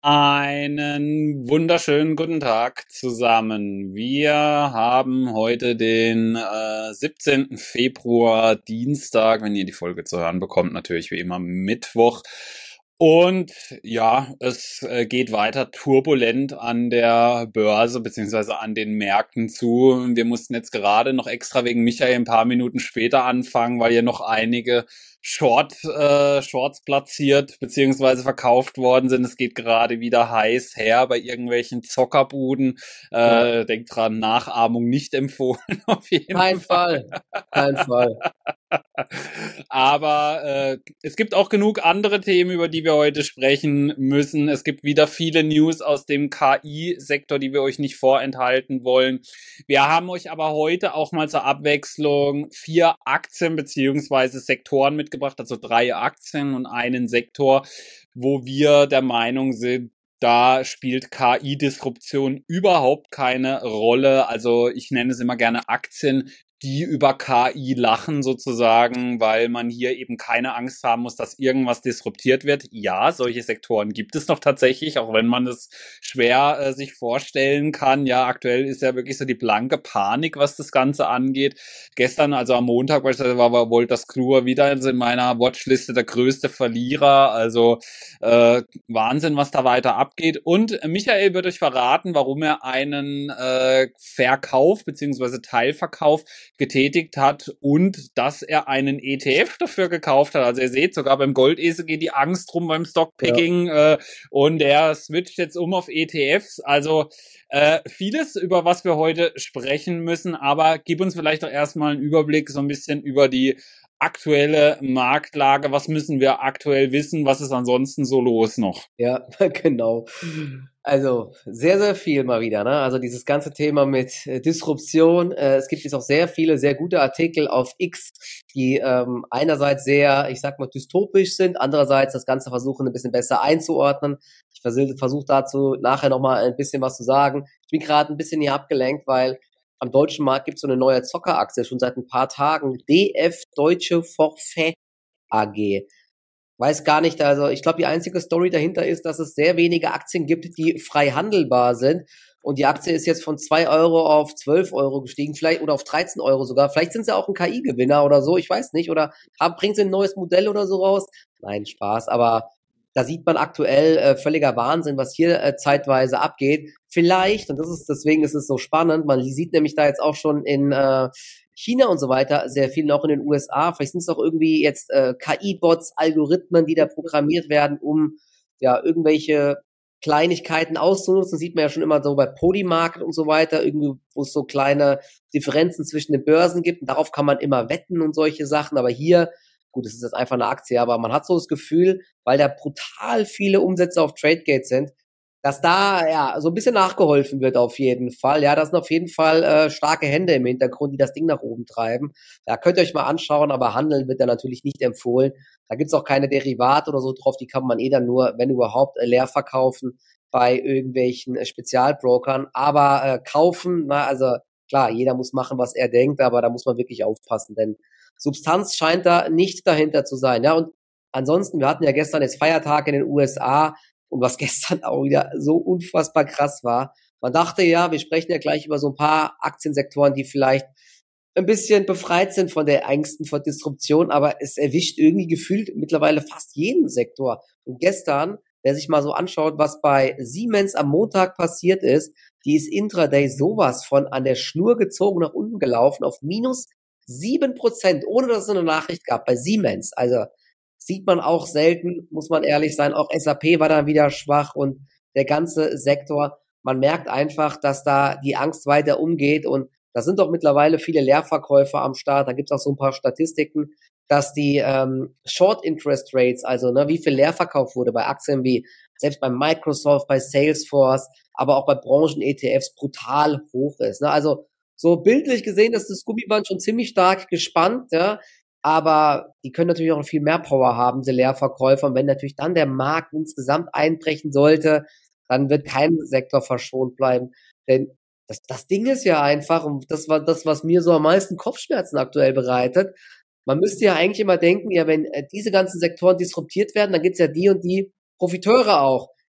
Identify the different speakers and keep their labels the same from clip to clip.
Speaker 1: Einen wunderschönen guten Tag zusammen. Wir haben heute den 17. Februar, Dienstag, wenn ihr die Folge zu hören bekommt, natürlich wie immer Mittwoch. Und ja, es geht weiter turbulent an der Börse beziehungsweise an den Märkten zu. Wir mussten jetzt gerade noch extra wegen Michael ein paar Minuten später anfangen, weil hier noch einige Shorts platziert beziehungsweise verkauft worden sind. Es geht gerade wieder heiß her bei irgendwelchen Zockerbuden.
Speaker 2: Ja,
Speaker 1: Denkt dran, Nachahmung nicht empfohlen auf jeden
Speaker 2: kein
Speaker 1: Fall.
Speaker 2: Fall. Kein Fall.
Speaker 1: Aber es gibt auch genug andere Themen, über die wir heute sprechen müssen. Es gibt wieder viele News aus dem KI-Sektor, die wir euch nicht vorenthalten wollen. Wir haben euch aber heute auch mal zur Abwechslung 4 Aktien beziehungsweise Sektoren mitgebracht, also 3 Aktien und einen Sektor, wo wir der Meinung sind, da spielt KI-Disruption überhaupt keine Rolle. Also ich nenne es immer gerne Aktien, die über KI lachen sozusagen, weil man hier eben keine Angst haben muss, dass irgendwas disruptiert wird. Ja, solche Sektoren gibt es noch tatsächlich, auch wenn man es schwer sich vorstellen kann. Ja, aktuell ist ja wirklich so die blanke Panik, was das Ganze angeht. Gestern, also am Montag, beispielsweise war Wolters Kluwer wieder in meiner Watchliste der größte Verlierer. Also Wahnsinn, was da weiter abgeht. Und Michael wird euch verraten, warum er einen Verkauf beziehungsweise Teilverkauf getätigt hat und dass er einen ETF dafür gekauft hat. Also ihr seht, sogar beim Goldesel geht die Angst rum beim Stockpicking und er switcht jetzt um auf ETFs. Also vieles, über was wir heute sprechen müssen, aber gib uns vielleicht doch erstmal einen Überblick so ein bisschen über die aktuelle Marktlage. Was müssen wir aktuell wissen? Was ist ansonsten so los noch?
Speaker 2: Ja, genau. Also sehr, sehr viel mal wieder, ne? Also dieses ganze Thema mit Disruption. Es gibt jetzt auch sehr viele, sehr gute Artikel auf X, die einerseits sehr, ich sag mal, dystopisch sind, andererseits das Ganze versuchen, ein bisschen besser einzuordnen. Ich versuche dazu nachher nochmal ein bisschen was zu sagen. Ich bin gerade ein bisschen hier abgelenkt, weil am deutschen Markt gibt es so eine neue Zockeraktie schon seit ein paar Tagen. DF Deutsche Forfait AG. Weiß gar nicht, also ich glaube, die einzige Story dahinter ist, dass es sehr wenige Aktien gibt, die frei handelbar sind. Und die Aktie ist jetzt von 2 Euro auf 12 Euro gestiegen, vielleicht oder auf 13 Euro sogar. Vielleicht sind sie auch ein KI-Gewinner oder so, ich weiß nicht. Oder bringen sie ein neues Modell oder so raus? Nein, Spaß. Aber da sieht man aktuell völliger Wahnsinn, was hier zeitweise abgeht. Vielleicht, und deswegen ist es so spannend, man sieht nämlich da jetzt auch schon in China und so weiter sehr viel, noch in den USA. Vielleicht sind es auch irgendwie jetzt KI-Bots, Algorithmen, die da programmiert werden, um ja irgendwelche Kleinigkeiten auszunutzen. Das sieht man ja schon immer so bei Polymarket und so weiter, irgendwie, wo es so kleine Differenzen zwischen den Börsen gibt. Und darauf kann man immer wetten und solche Sachen. Aber hier, gut, es ist jetzt einfach eine Aktie, aber man hat so das Gefühl, weil da brutal viele Umsätze auf Tradegate sind, dass da ja so ein bisschen nachgeholfen wird auf jeden Fall. Ja, das sind auf jeden Fall starke Hände im Hintergrund, die das Ding nach oben treiben. Da könnt ihr euch mal anschauen, aber handeln wird da natürlich nicht empfohlen. Da gibt's auch keine Derivate oder so drauf, die kann man dann nur, wenn überhaupt, leer verkaufen bei irgendwelchen Spezialbrokern. Aber kaufen, na, also klar, jeder muss machen, was er denkt, aber da muss man wirklich aufpassen, denn Substanz scheint da nicht dahinter zu sein. Ja, und ansonsten, wir hatten ja gestern jetzt Feiertag in den USA, und was gestern auch wieder so unfassbar krass war. Man dachte ja, wir sprechen ja gleich über so ein paar Aktiensektoren, die vielleicht ein bisschen befreit sind von der Ängsten vor Disruption, aber es erwischt irgendwie gefühlt mittlerweile fast jeden Sektor. Und gestern, wer sich mal so anschaut, was bei Siemens am Montag passiert ist, die ist intraday sowas von an der Schnur gezogen nach unten gelaufen auf minus 7%, ohne dass es eine Nachricht gab bei Siemens. Also sieht man auch selten, muss man ehrlich sein. Auch SAP war dann wieder schwach und der ganze Sektor. Man merkt einfach, dass da die Angst weiter umgeht und da sind doch mittlerweile viele Leerverkäufer am Start. Da gibt's auch so ein paar Statistiken, dass die Short Interest Rates, also ne, wie viel Leerverkauf wurde bei Aktien wie selbst bei Microsoft, bei Salesforce, aber auch bei Branchen-ETFs brutal hoch ist. Ne? Also so bildlich gesehen ist das Gummiband schon ziemlich stark gespannt, ja. Aber die können natürlich auch noch viel mehr Power haben, diese Leerverkäufer. Und wenn natürlich dann der Markt insgesamt einbrechen sollte, dann wird kein Sektor verschont bleiben. Denn das Ding ist ja einfach, und das war das, was mir so am meisten Kopfschmerzen aktuell bereitet. Man müsste ja eigentlich immer denken, ja, wenn diese ganzen Sektoren disruptiert werden, dann gibt's ja die und die Profiteure auch.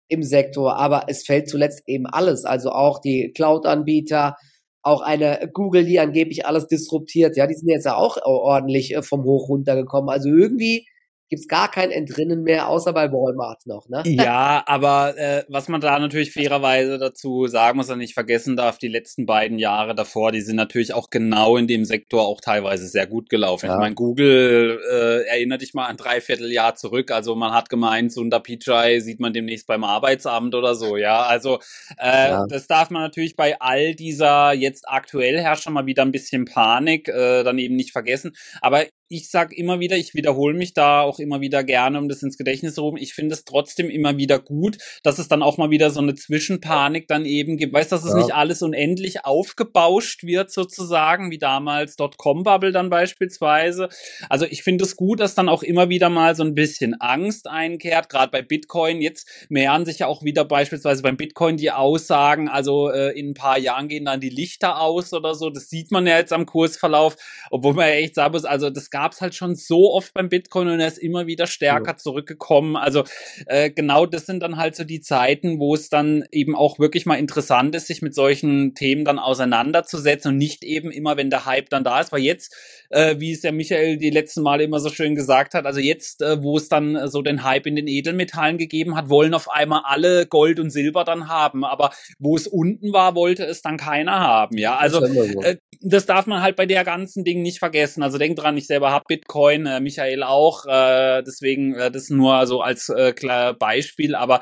Speaker 2: im Sektor, aber es fällt zuletzt eben alles, also auch die Cloud-Anbieter, auch eine Google, die angeblich alles disruptiert, ja, die sind jetzt ja auch ordentlich vom Hoch runtergekommen. Also irgendwie gibt's gar kein Entrinnen mehr, außer bei Walmart noch, ne?
Speaker 1: Ja, aber was man da natürlich fairerweise dazu sagen muss und nicht vergessen darf, die letzten beiden Jahre davor, die sind natürlich auch genau in dem Sektor auch teilweise sehr gut gelaufen. Ja. Ich meine, Google erinnert dich mal an 3/4 Jahr zurück. Also man hat gemeint, Sundar Pichai sieht man demnächst beim Arbeitsamt oder so. Ja, also das darf man natürlich bei all dieser, jetzt aktuell herrscht schon mal wieder ein bisschen Panik, dann eben nicht vergessen. Aber ich sag immer wieder, ich wiederhole mich da auch immer wieder gerne, um das ins Gedächtnis zu rufen. Ich finde es trotzdem immer wieder gut, dass es dann auch mal wieder so eine Zwischenpanik dann eben gibt. Weißt du, dass es nicht alles unendlich aufgebauscht wird sozusagen, wie damals Dotcom-Bubble dann beispielsweise. Also ich finde es gut, dass dann auch immer wieder mal so ein bisschen Angst einkehrt, gerade bei Bitcoin. Jetzt mehren sich ja auch wieder beispielsweise beim Bitcoin die Aussagen, also in ein paar Jahren gehen dann die Lichter aus oder so. Das sieht man ja jetzt am Kursverlauf, obwohl man ja echt sagen muss, also das gab es halt schon so oft beim Bitcoin und er ist immer wieder stärker zurückgekommen. Also genau das sind dann halt so die Zeiten, wo es dann eben auch wirklich mal interessant ist, sich mit solchen Themen dann auseinanderzusetzen und nicht eben immer, wenn der Hype dann da ist. Weil jetzt, wie es ja Michael die letzten Male immer so schön gesagt hat, also jetzt, wo es dann so den Hype in den Edelmetallen gegeben hat, wollen auf einmal alle Gold und Silber dann haben. Aber wo es unten war, wollte es dann keiner haben. Ja, also das darf man halt bei der ganzen Ding nicht vergessen. Also denk dran, ich selber habe Bitcoin, Michael auch, deswegen das nur so als Beispiel, aber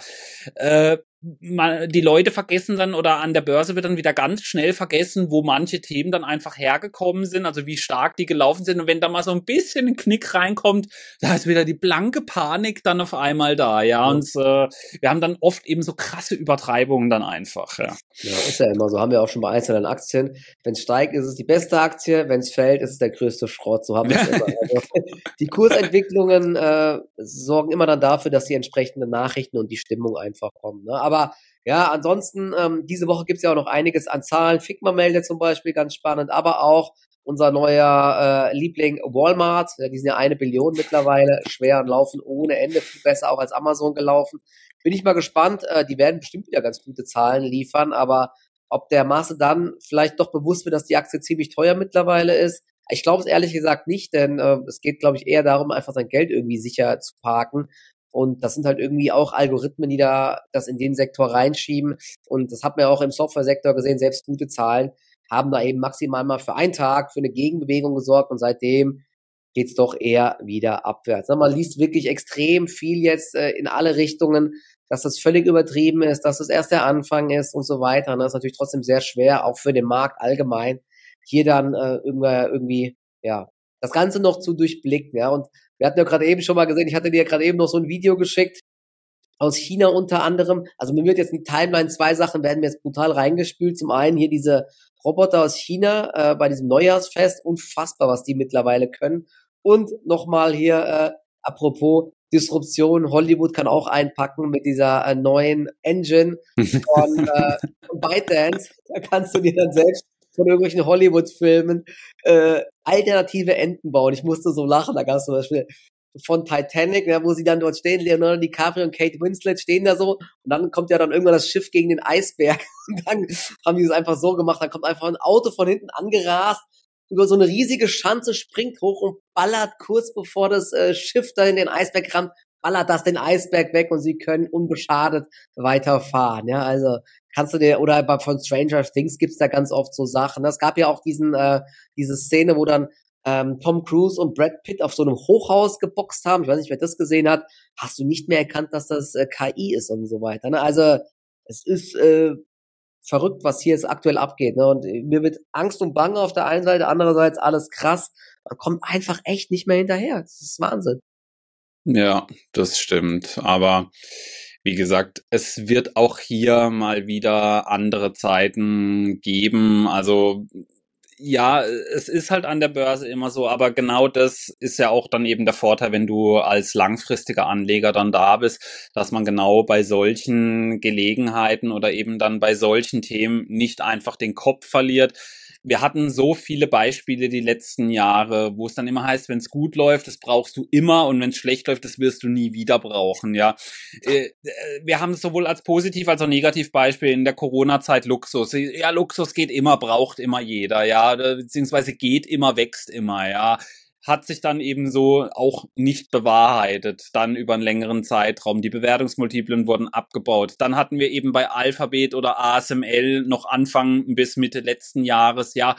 Speaker 1: die Leute vergessen dann oder an der Börse wird dann wieder ganz schnell vergessen, wo manche Themen dann einfach hergekommen sind, also wie stark die gelaufen sind und wenn da mal so ein bisschen ein Knick reinkommt, da ist wieder die blanke Panik dann auf einmal da, ja, und wir haben dann oft eben so krasse Übertreibungen dann einfach, ja.
Speaker 2: Ja, ist ja immer so, haben wir auch schon bei einzelnen Aktien. Wenn es steigt, ist es die beste Aktie, wenn es fällt, ist es der größte Schrott, so haben wir es immer. Also, die Kursentwicklungen sorgen immer dann dafür, dass die entsprechenden Nachrichten und die Stimmung einfach kommen, ne? Aber ja, ansonsten, diese Woche gibt's ja auch noch einiges an Zahlen. Figma meldet zum Beispiel, ganz spannend, aber auch unser neuer Liebling Walmart, die sind ja 1 Billion mittlerweile, schwer und laufen ohne Ende, viel besser auch als Amazon gelaufen. Bin ich mal gespannt, die werden bestimmt wieder ganz gute Zahlen liefern, aber ob der Masse dann vielleicht doch bewusst wird, dass die Aktie ziemlich teuer mittlerweile ist, ich glaube es ehrlich gesagt nicht, denn es geht, glaube ich, eher darum, einfach sein Geld irgendwie sicher zu parken. Und das sind halt irgendwie auch Algorithmen, die da das in den Sektor reinschieben. Und das hat man ja auch im Software-Sektor gesehen, selbst gute Zahlen haben da eben maximal mal für einen Tag für eine Gegenbewegung gesorgt und seitdem geht's doch eher wieder abwärts. Man liest wirklich extrem viel jetzt in alle Richtungen, dass das völlig übertrieben ist, dass es erst der Anfang ist und so weiter. Das ist natürlich trotzdem sehr schwer, auch für den Markt allgemein, hier dann irgendwie ja das Ganze noch zu durchblicken. Ja, und wir hatten ja gerade eben schon mal gesehen, ich hatte dir gerade eben noch so ein Video geschickt, aus China unter anderem. Also mir wird jetzt in die Timeline 2 Sachen werden mir jetzt brutal reingespült. Zum einen hier diese Roboter aus China bei diesem Neujahrsfest. Unfassbar, was die mittlerweile können. Und nochmal hier, apropos Disruption, Hollywood kann auch einpacken mit dieser neuen Engine von ByteDance. Da kannst du dir dann selbst von irgendwelchen Hollywood-Filmen alternative Enden bauen. Ich musste so lachen, da gab es zum Beispiel von Titanic, ja, wo sie dann dort stehen, Leonardo DiCaprio und Kate Winslet stehen da so und dann kommt ja dann irgendwann das Schiff gegen den Eisberg und dann haben die es einfach so gemacht, dann kommt einfach ein Auto von hinten angerast, über so eine riesige Schanze, springt hoch und ballert kurz bevor das Schiff da in den Eisberg rammt, ballert das den Eisberg weg und sie können unbeschadet weiterfahren, ja, also kannst du dir, oder von Stranger Things gibt's da ganz oft so Sachen, es gab ja auch diese Szene, wo dann Tom Cruise und Brad Pitt auf so einem Hochhaus geboxt haben. Ich weiß nicht, wer das gesehen hat. Hast du nicht mehr erkannt, dass das KI ist und so weiter. Ne? Also es ist verrückt, was hier jetzt aktuell abgeht. Ne? Und mir wird Angst und Bange auf der einen Seite, andererseits alles krass. Man kommt einfach echt nicht mehr hinterher. Das ist Wahnsinn.
Speaker 1: Ja, das stimmt. Aber wie gesagt, es wird auch hier mal wieder andere Zeiten geben. Also ja, es ist halt an der Börse immer so, aber genau das ist ja auch dann eben der Vorteil, wenn du als langfristiger Anleger dann da bist, dass man genau bei solchen Gelegenheiten oder eben dann bei solchen Themen nicht einfach den Kopf verliert. wir hatten so viele Beispiele die letzten Jahre, wo es dann immer heißt, wenn es gut läuft, das brauchst du immer, und wenn es schlecht läuft, das wirst du nie wieder brauchen, ja. Wir haben sowohl als positiv als auch negativ Beispiel in der Corona-Zeit Luxus. Ja, Luxus geht immer, braucht immer jeder, ja, beziehungsweise geht immer, wächst immer, ja. Hat sich dann eben so auch nicht bewahrheitet, dann über einen längeren Zeitraum. Die Bewertungsmultiplen wurden abgebaut. Dann hatten wir eben bei Alphabet oder ASML noch Anfang bis Mitte letzten Jahres, ja,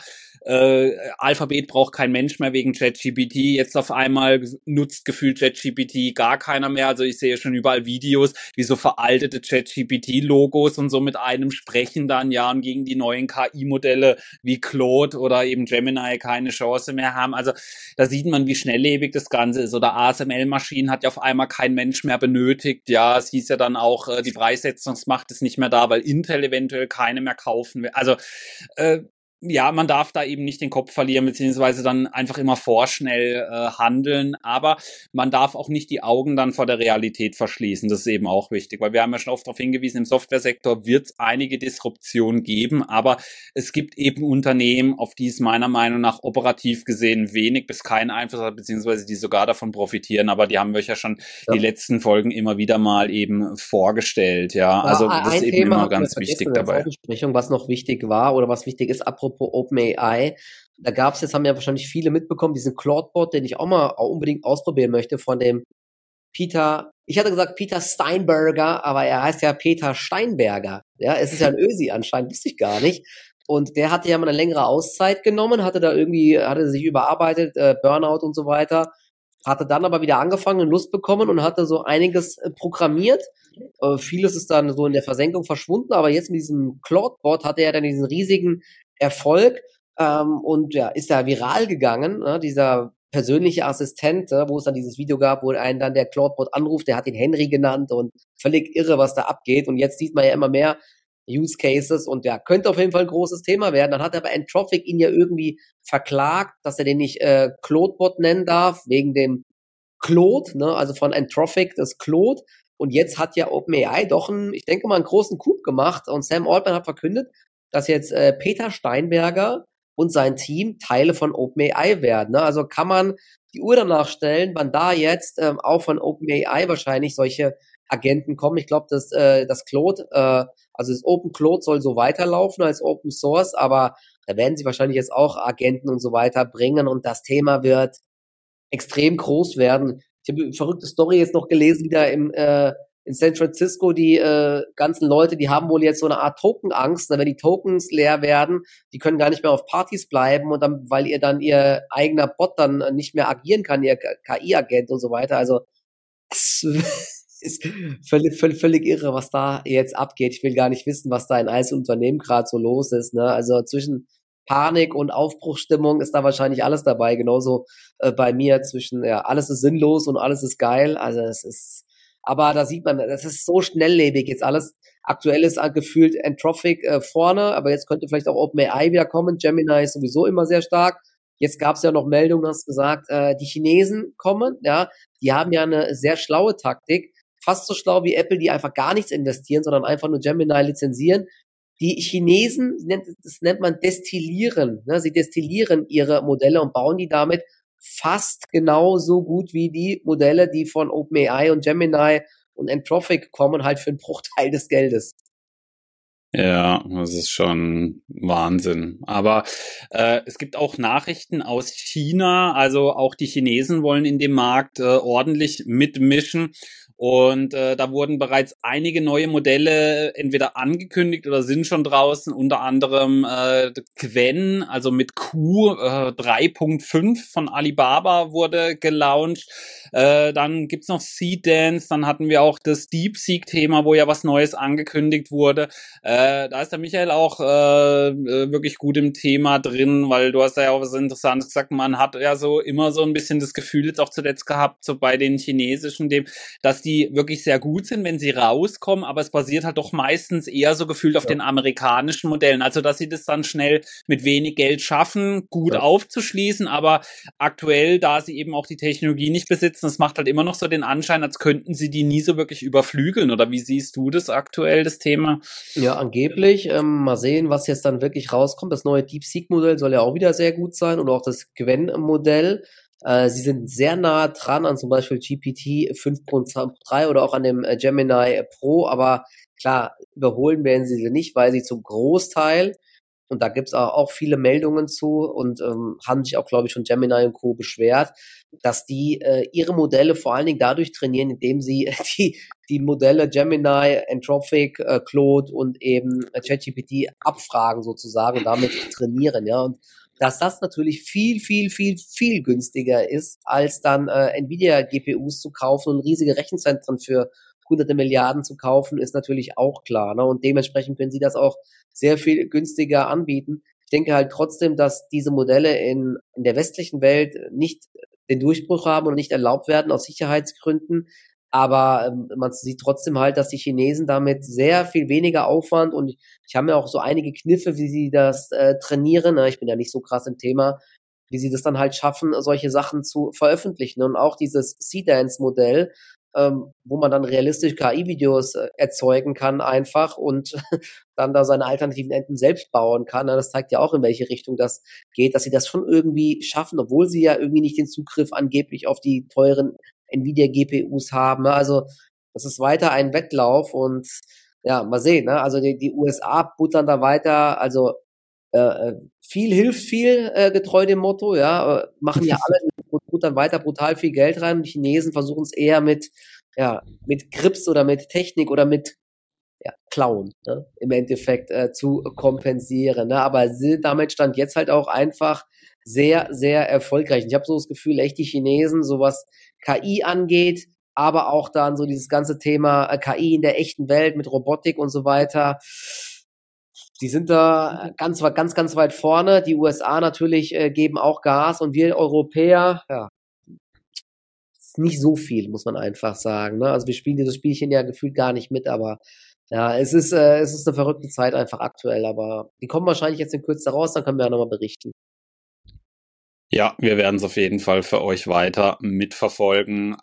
Speaker 1: Alphabet braucht kein Mensch mehr wegen ChatGPT. Jetzt auf einmal nutzt gefühlt ChatGPT gar keiner mehr. Also ich sehe schon überall Videos, wie so veraltete ChatGPT-Logos und so mit einem sprechen dann, ja, und gegen die neuen KI-Modelle wie Claude oder eben Gemini keine Chance mehr haben. Also da sieht man, wie schnelllebig das Ganze ist. Oder ASML-Maschinen hat ja auf einmal kein Mensch mehr benötigt. Ja, es hieß ja dann auch, die Preissetzungsmacht ist nicht mehr da, weil Intel eventuell keine mehr kaufen will. Also ja, man darf da eben nicht den Kopf verlieren, beziehungsweise dann einfach immer vorschnell handeln, aber man darf auch nicht die Augen dann vor der Realität verschließen. Das ist eben auch wichtig, weil wir haben ja schon oft darauf hingewiesen, im Softwaresektor wird es einige Disruptionen geben, aber es gibt eben Unternehmen, auf die es meiner Meinung nach operativ gesehen wenig bis keinen Einfluss hat, beziehungsweise die sogar davon profitieren, aber die haben wir ja schon die letzten Folgen immer wieder mal eben vorgestellt, ja. Also das ist eben immer ganz wichtig dabei.
Speaker 2: Was noch wichtig war oder was wichtig ist, apropos OpenAI, da gab es, jetzt haben ja wahrscheinlich viele mitbekommen, diesen Claude-Bot, den ich auch mal unbedingt ausprobieren möchte, von dem Peter, ich hatte gesagt Peter Steinberger, aber er heißt ja Peter Steinberger. Ja, es ist ja ein Ösi anscheinend, wusste ich gar nicht. Und der hatte ja mal eine längere Auszeit genommen, hatte sich überarbeitet, Burnout und so weiter, hatte dann aber wieder angefangen und Lust bekommen und hatte so einiges programmiert. Vieles ist dann so in der Versenkung verschwunden, aber jetzt mit diesem Claude-Bot hatte er dann diesen riesigen Erfolg und ja, ist da viral gegangen, ne? Dieser persönliche Assistent, wo es dann dieses Video gab, wo einen dann der Claude-Bot anruft, der hat ihn Henry genannt und völlig irre, was da abgeht. Und jetzt sieht man ja immer mehr Use Cases und ja, könnte auf jeden Fall ein großes Thema werden. Dann hat aber Anthropic ihn ja irgendwie verklagt, dass er den nicht Claude-Bot nennen darf, wegen dem Claude, ne? Also von Anthropic, das Claude. Und jetzt hat ja OpenAI doch ich denke mal, einen großen Coup gemacht und Sam Altman hat verkündet, dass jetzt Peter Steinberger und sein Team Teile von OpenAI werden. Ne? Also kann man die Uhr danach stellen, wann da jetzt auch von OpenAI wahrscheinlich solche Agenten kommen. Ich glaube, das Claude, also das Open Claude soll so weiterlaufen als Open Source, aber da werden sie wahrscheinlich jetzt auch Agenten und so weiter bringen und das Thema wird extrem groß werden. Ich habe eine verrückte Story jetzt noch gelesen, wieder in San Francisco, die ganzen Leute, die haben wohl jetzt so eine Art Tokenangst, wenn die Tokens leer werden, die können gar nicht mehr auf Partys bleiben und dann, weil ihr eigener Bot dann nicht mehr agieren kann, ihr KI-Agent und so weiter. Also es ist völlig irre, was da jetzt abgeht. Ich will gar nicht wissen, was da in einzelnen Unternehmen gerade so los ist. Ne? Also zwischen Panik und Aufbruchsstimmung ist da wahrscheinlich alles dabei. Genauso bei mir zwischen, ja, alles ist sinnlos und alles ist geil. Also aber da sieht man, das ist so schnelllebig jetzt alles. Aktuell ist gefühlt Anthropic vorne, aber jetzt könnte vielleicht auch OpenAI wieder kommen. Gemini ist sowieso immer sehr stark. Jetzt gab es ja noch Meldungen, du hast gesagt, die Chinesen kommen, ja, die haben ja eine sehr schlaue Taktik, fast so schlau wie Apple, die einfach gar nichts investieren, sondern einfach nur Gemini lizenzieren. Die Chinesen, das nennt man destillieren, ne? Sie destillieren ihre Modelle und bauen die damit fast genauso gut wie die Modelle, die von OpenAI und Gemini und Anthropic kommen, halt für einen Bruchteil des Geldes.
Speaker 1: Ja, das ist schon Wahnsinn. Aber es gibt auch Nachrichten aus China, also auch die Chinesen wollen in dem Markt ordentlich mitmischen. Und da wurden bereits einige neue Modelle entweder angekündigt oder sind schon draußen, unter anderem Qwen, also mit Q 3.5 von Alibaba wurde gelauncht. Dann gibt's noch Seedance, dann hatten wir auch das DeepSeek-Thema, wo ja was Neues angekündigt wurde. Da ist der Michael auch wirklich gut im Thema drin, weil du hast ja auch was Interessantes gesagt, man hat ja so immer so ein bisschen das Gefühl jetzt auch zuletzt gehabt, so bei den chinesischen, dass die wirklich sehr gut sind, wenn sie rauskommen, aber es basiert halt doch meistens eher so gefühlt auf den amerikanischen Modellen, also dass sie das dann schnell mit wenig Geld schaffen, gut aufzuschließen, aber aktuell, da sie eben auch die Technologie nicht besitzen, das macht halt immer noch so den Anschein, als könnten sie die nie so wirklich überflügeln, oder wie siehst du das aktuell, das Thema?
Speaker 2: Ja, angeblich. Mal sehen, was jetzt dann wirklich rauskommt. Das neue DeepSeek-Modell soll ja auch wieder sehr gut sein und auch das Gwen-Modell. Sie sind sehr nah dran an zum Beispiel GPT 5.3 oder auch an dem Gemini Pro, aber klar, überholen werden sie nicht, weil sie zum Großteil, und da gibt's auch viele Meldungen zu und haben sich auch, glaube ich, schon Gemini und Co. beschwert, dass die ihre Modelle vor allen Dingen dadurch trainieren, indem sie die Modelle Gemini, Anthropic, Claude und eben ChatGPT abfragen sozusagen und damit trainieren, ja. Und dass das natürlich viel, viel, viel, viel günstiger ist, als dann Nvidia-GPUs zu kaufen und riesige Rechenzentren für hunderte Milliarden zu kaufen, ist natürlich auch klar. Ne? Und dementsprechend können sie das auch sehr viel günstiger anbieten. Ich denke halt trotzdem, dass diese Modelle in der westlichen Welt nicht den Durchbruch haben und nicht erlaubt werden aus Sicherheitsgründen. Aber man sieht trotzdem halt, dass die Chinesen damit sehr viel weniger Aufwand und ich habe ja auch so einige Kniffe, wie sie das trainieren. Ich bin ja nicht so krass im Thema, wie sie das dann halt schaffen, solche Sachen zu veröffentlichen. Und auch dieses Seedance-Modell, wo man dann realistisch KI-Videos erzeugen kann einfach und dann da seine alternativen Enden selbst bauen kann. Das zeigt ja auch, in welche Richtung das geht, dass sie das schon irgendwie schaffen, obwohl sie ja irgendwie nicht den Zugriff angeblich auf die teuren Nvidia-GPUs haben. Also das ist weiter ein Wettlauf und ja, mal sehen. Ne? Also die USA buttern da weiter, also viel hilft viel, getreu dem Motto, ja, machen ja alle, buttern weiter brutal viel Geld rein. Die Chinesen versuchen es eher mit Grips oder mit Technik oder mit Klauen, ne, im Endeffekt zu kompensieren. Ne? Aber damit stand jetzt halt auch einfach sehr, sehr erfolgreich. Und ich habe so das Gefühl, echt die Chinesen, so was KI angeht, aber auch dann so dieses ganze Thema KI in der echten Welt mit Robotik und so weiter, die sind da ganz, ganz weit vorne. Die USA natürlich geben auch Gas und wir Europäer, ja, ist nicht so viel, muss man einfach sagen. Ne? Also wir spielen dieses Spielchen ja gefühlt gar nicht mit, aber ja, es ist eine verrückte Zeit einfach aktuell, aber die kommen wahrscheinlich jetzt in Kürze raus, dann können wir ja nochmal berichten.
Speaker 1: Ja, wir werden es auf jeden Fall für euch weiter mitverfolgen.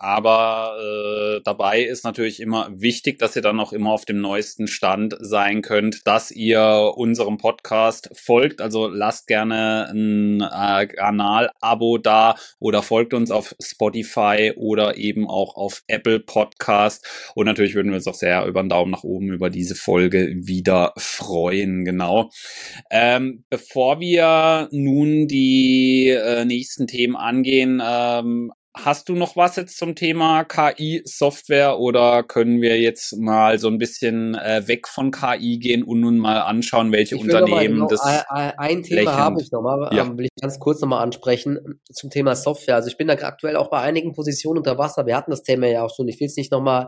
Speaker 1: Aber dabei ist natürlich immer wichtig, dass ihr dann auch immer auf dem neuesten Stand sein könnt, dass ihr unserem Podcast folgt. Also lasst gerne ein Kanal-Abo da oder folgt uns auf Spotify oder eben auch auf Apple Podcast. Und natürlich würden wir uns auch sehr über einen Daumen nach oben über diese Folge wieder freuen. Genau. Bevor wir nun die nächsten Themen angehen, hast du noch was jetzt zum Thema KI-Software oder können wir jetzt mal so ein bisschen weg von KI gehen und nun mal anschauen, welche Unternehmen das
Speaker 2: ein Thema habe ich nochmal, will ich ganz kurz nochmal ansprechen zum Thema Software. Also ich bin da aktuell auch bei einigen Positionen unter Wasser. Wir hatten das Thema ja auch schon. Ich will es nicht nochmal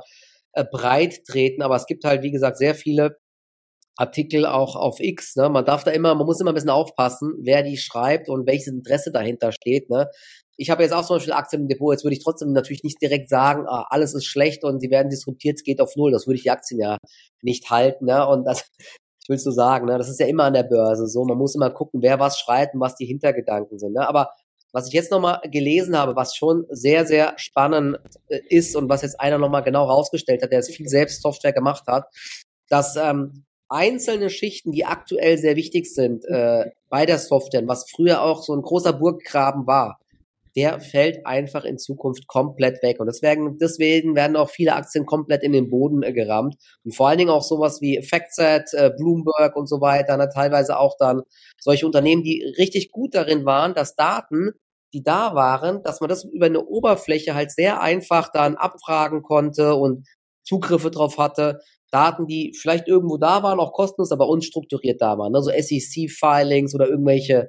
Speaker 2: breit treten, aber es gibt halt, wie gesagt, sehr viele Artikel auch auf X, ne? Man muss immer ein bisschen aufpassen, wer die schreibt und welches Interesse dahinter steht, ne? Ich habe jetzt auch zum Beispiel Aktien im Depot, jetzt würde ich trotzdem natürlich nicht direkt sagen, alles ist schlecht und sie werden disruptiert, es geht auf Null. Das würde ich die Aktien ja nicht halten, ne? Und das, ich will so sagen, ne? Das ist ja immer an der Börse so. Man muss immer gucken, wer was schreibt und was die Hintergedanken sind, ne? Aber was ich jetzt nochmal gelesen habe, was schon sehr, sehr spannend ist und was jetzt einer nochmal genau rausgestellt hat, der es viel selbst Software gemacht hat, dass einzelne Schichten, die aktuell sehr wichtig sind bei der Software, was früher auch so ein großer Burggraben war, der fällt einfach in Zukunft komplett weg. Und deswegen werden auch viele Aktien komplett in den Boden gerammt. Und vor allen Dingen auch sowas wie FactSet, Bloomberg und so weiter, ne, teilweise auch dann solche Unternehmen, die richtig gut darin waren, dass Daten, die da waren, dass man das über eine Oberfläche halt sehr einfach dann abfragen konnte und Zugriffe drauf hatte. Daten, die vielleicht irgendwo da waren, auch kostenlos, aber unstrukturiert da waren. Ne? So SEC-Filings oder irgendwelche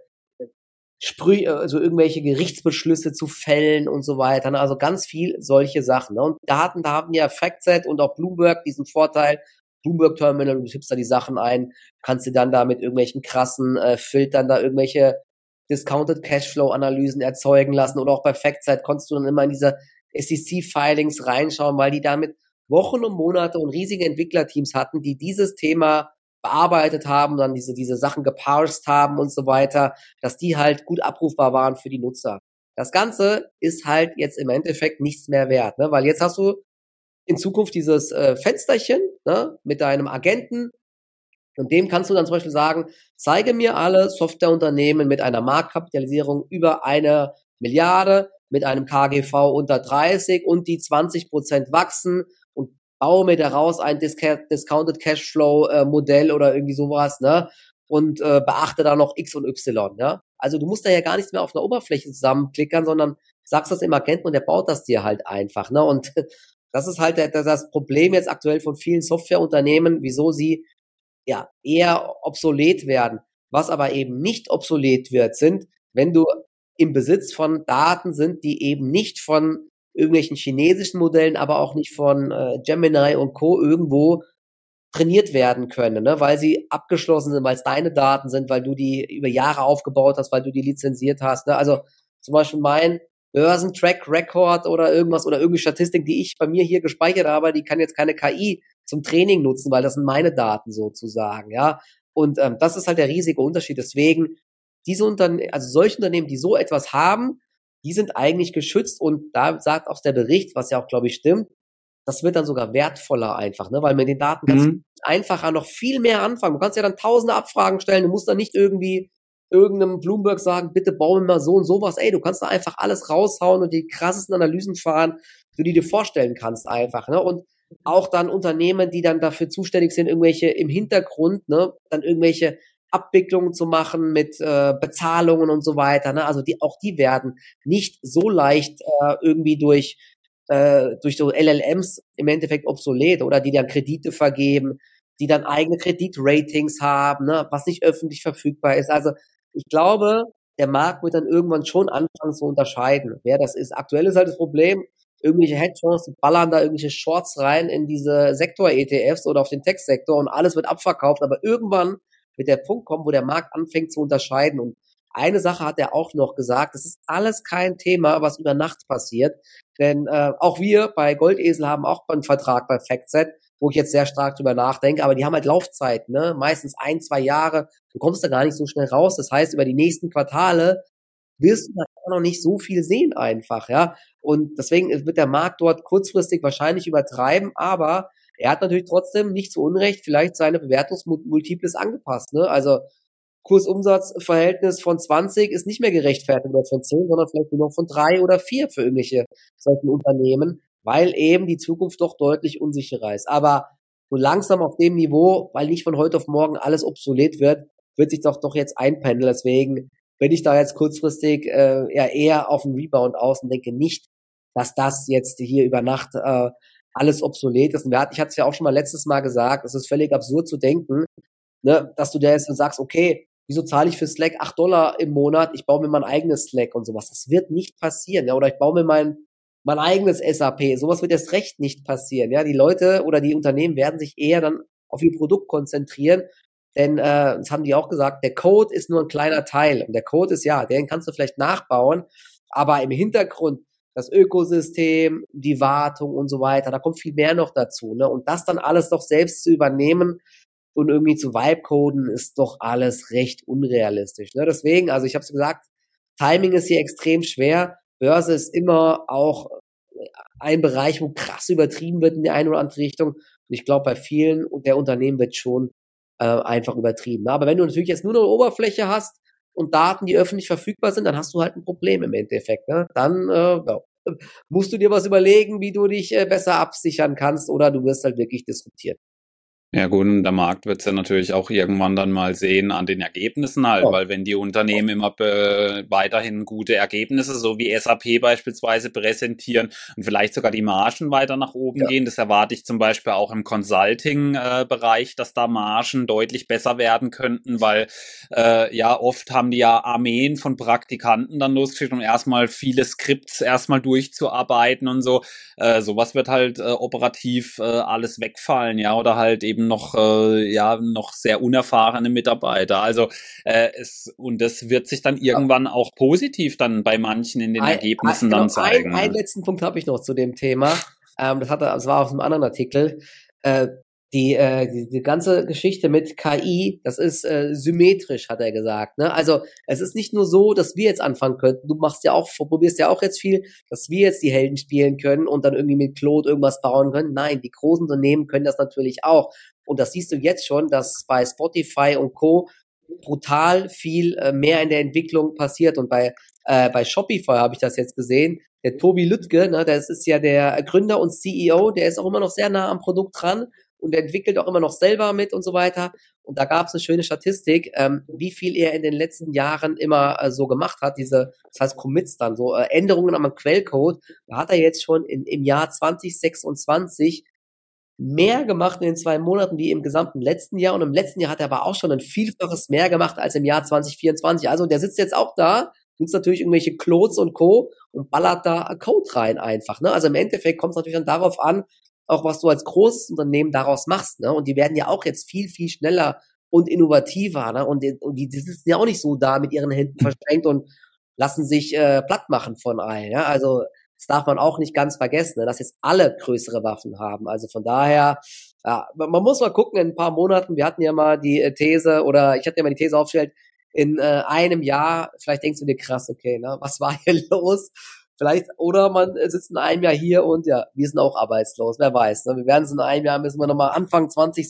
Speaker 2: Sprüche, also irgendwelche Gerichtsbeschlüsse zu fällen und so weiter. Ne? Also ganz viel solche Sachen. Ne? Und da haben ja FactSet und auch Bloomberg diesen Vorteil, Bloomberg Terminal, du tippst da die Sachen ein, kannst dir dann da mit irgendwelchen krassen Filtern da irgendwelche Discounted Cashflow-Analysen erzeugen lassen. Oder auch bei FactSet konntest du dann immer in diese SEC-Filings reinschauen, weil die damit Wochen und Monate und riesige Entwicklerteams hatten, die dieses Thema bearbeitet haben, dann diese Sachen geparsed haben und so weiter, dass die halt gut abrufbar waren für die Nutzer. Das Ganze ist halt jetzt im Endeffekt nichts mehr wert, ne? Weil jetzt hast du in Zukunft dieses Fensterchen, ne, mit deinem Agenten, Und dem kannst du dann zum Beispiel sagen, zeige mir alle Softwareunternehmen mit einer Marktkapitalisierung über 1 Milliarde, mit einem KGV unter 30 und die 20% wachsen und baue mir daraus ein Discounted Cashflow Modell oder irgendwie sowas, ne? Und beachte da noch X und Y, ja? Also du musst da ja gar nichts mehr auf einer Oberfläche zusammenklickern, sondern sagst das dem Agenten und der baut das dir halt einfach, ne? Und das ist halt das Problem jetzt aktuell von vielen Softwareunternehmen, wieso sie ja eher obsolet werden. Was aber eben nicht obsolet wird, sind, wenn du im Besitz von Daten sind, die eben nicht von irgendwelchen chinesischen Modellen, aber auch nicht von Gemini und Co. irgendwo trainiert werden können, ne? Weil sie abgeschlossen sind, weil es deine Daten sind, weil du die über Jahre aufgebaut hast, weil du die lizenziert hast. Ne? Also zum Beispiel mein Börsentrack-Record oder irgendwas oder irgendeine Statistik, die ich bei mir hier gespeichert habe, die kann jetzt keine KI zum Training nutzen, weil das sind meine Daten sozusagen, ja. Und das ist halt der riesige Unterschied. Deswegen diese Unternehmen, also solche Unternehmen, die so etwas haben, die sind eigentlich geschützt und da sagt auch der Bericht, was ja auch glaube ich stimmt, das wird dann sogar wertvoller einfach, ne? Weil mit den Daten kannst du einfacher noch viel mehr anfangen. Du kannst ja dann tausende Abfragen stellen. Du musst dann nicht irgendwie irgendeinem Bloomberg sagen, bitte bau mir mal so und sowas. Ey, du kannst da einfach alles raushauen und die krassesten Analysen fahren, die du dir vorstellen kannst einfach, ne? Und auch dann Unternehmen, die dann dafür zuständig sind, irgendwelche im Hintergrund, ne, dann irgendwelche Abwicklungen zu machen mit Bezahlungen und so weiter, ne? Also auch die werden nicht so leicht irgendwie durch so LLMs im Endeffekt obsolet oder die dann Kredite vergeben, die dann eigene Kreditratings haben, ne, was nicht öffentlich verfügbar ist. Also ich glaube, der Markt wird dann irgendwann schon anfangen zu unterscheiden, wer das ist. Aktuell ist halt das Problem, irgendwelche Hedgefonds, die ballern da irgendwelche Shorts rein in diese Sektor-ETFs oder auf den Tech-Sektor und alles wird abverkauft, aber irgendwann wird der Punkt kommen, wo der Markt anfängt zu unterscheiden. Und eine Sache hat er auch noch gesagt, es ist alles kein Thema, was über Nacht passiert. Denn auch wir bei Goldesel haben auch einen Vertrag bei FactSet, wo ich jetzt sehr stark drüber nachdenke, aber die haben halt Laufzeiten, ne? Meistens 1, 2 Jahre. Du kommst da gar nicht so schnell raus. Das heißt, über die nächsten Quartale wirst du da noch nicht so viel sehen einfach, ja. Und deswegen wird der Markt dort kurzfristig wahrscheinlich übertreiben, aber er hat natürlich trotzdem nicht zu Unrecht vielleicht seine Bewertungsmultiples angepasst, ne? Also Kursumsatzverhältnis von 20 ist nicht mehr gerechtfertigt oder von 10, sondern vielleicht nur noch von 3 oder 4 für irgendwelche solchen Unternehmen, weil eben die Zukunft doch deutlich unsicherer ist. Aber so langsam auf dem Niveau, weil nicht von heute auf morgen alles obsolet wird sich doch jetzt einpendeln. Deswegen bin ich da jetzt kurzfristig ja eher auf einen Rebound aus und denke nicht, dass das jetzt hier über Nacht alles obsolet ist. Und ich hatte es ja auch schon mal letztes Mal gesagt, es ist völlig absurd zu denken, ne, dass du da jetzt sagst, okay, wieso zahle ich für Slack $8 im Monat? Ich baue mir mein eigenes Slack und sowas. Das wird nicht passieren, ja, oder ich baue mir mein eigenes SAP. Sowas wird erst recht nicht passieren, ja. Die Leute oder die Unternehmen werden sich eher dann auf ihr Produkt konzentrieren, denn das haben die auch gesagt, der Code ist nur ein kleiner Teil und der Code ist ja, den kannst du vielleicht nachbauen, aber im Hintergrund das Ökosystem, die Wartung und so weiter, da kommt viel mehr noch dazu, ne? Und das dann alles doch selbst zu übernehmen und irgendwie zu Vibe-Coden ist doch alles recht unrealistisch. Ne? Deswegen, also ich habe es gesagt, Timing ist hier extrem schwer. Börse ist immer auch ein Bereich, wo krass übertrieben wird in die eine oder andere Richtung. Und ich glaube, bei vielen der Unternehmen wird schon einfach übertrieben. Ne? Aber wenn du natürlich jetzt nur eine Oberfläche hast und Daten, die öffentlich verfügbar sind, dann hast du halt ein Problem im Endeffekt. Ne? Dann ja, musst du dir was überlegen, wie du dich besser absichern kannst oder du wirst halt wirklich disruptiert.
Speaker 1: Ja gut, und der Markt wird es ja natürlich auch irgendwann dann mal sehen an den Ergebnissen halt, weil wenn die Unternehmen immer weiterhin gute Ergebnisse, so wie SAP beispielsweise präsentieren und vielleicht sogar die Margen weiter nach oben gehen, das erwarte ich zum Beispiel auch im Consulting-Bereich, dass da Margen deutlich besser werden könnten, weil ja oft haben die ja Armeen von Praktikanten dann losgeschickt, um erstmal viele Skripts erstmal durchzuarbeiten und so. Sowas wird halt operativ alles wegfallen, ja, oder halt eben noch sehr unerfahrene Mitarbeiter. Also und das wird sich dann irgendwann auch positiv dann bei manchen in den Ergebnissen dann zeigen.
Speaker 2: Einen letzten Punkt habe ich noch zu dem Thema. Das war auf einem anderen Artikel. Die ganze Geschichte mit KI, das ist symmetrisch, hat er gesagt. Ne? Also es ist nicht nur so, dass wir jetzt anfangen könnten. Du probierst ja auch jetzt viel, dass wir jetzt die Helden spielen können und dann irgendwie mit Claude irgendwas bauen können. Nein, die großen Unternehmen können das natürlich auch. Und das siehst du jetzt schon, dass bei Spotify und Co. brutal viel mehr in der Entwicklung passiert. Und bei Shopify habe ich das jetzt gesehen. Der Tobi Lütke, ne, das ist ja der Gründer und CEO, der ist auch immer noch sehr nah am Produkt dran und der entwickelt auch immer noch selber mit und so weiter. Und da gab es eine schöne Statistik, wie viel er in den letzten Jahren immer so gemacht hat, das heißt Commits dann, so Änderungen am Quellcode. Da hat er jetzt schon im Jahr 2026 mehr gemacht in den 2 Monaten wie im gesamten letzten Jahr. Und im letzten Jahr hat er aber auch schon ein Vielfaches mehr gemacht als im Jahr 2024. Also der sitzt jetzt auch da, nutzt natürlich irgendwelche Clodes und Co. und ballert da Code rein einfach. Ne? Also im Endeffekt kommt es natürlich dann darauf an, auch was du als großes Unternehmen daraus machst. Ne? Und die werden ja auch jetzt viel, viel schneller und innovativer. Ne? Und die sitzen ja auch nicht so da mit ihren Händen verschränkt und lassen sich platt machen von allen. Ja? Also das darf man auch nicht ganz vergessen, ne? Dass jetzt alle größere Waffen haben. Also von daher, ja, man muss mal gucken in ein paar Monaten. Wir hatten ja mal die These, oder ich hatte ja mal die These aufgestellt, in einem Jahr, vielleicht denkst du dir krass, okay, ne, was war hier los? Vielleicht, oder man sitzt in einem Jahr hier und ja, wir sind auch arbeitslos, wer weiß. Ne? Wir werden es in einem Jahr, müssen wir nochmal Anfang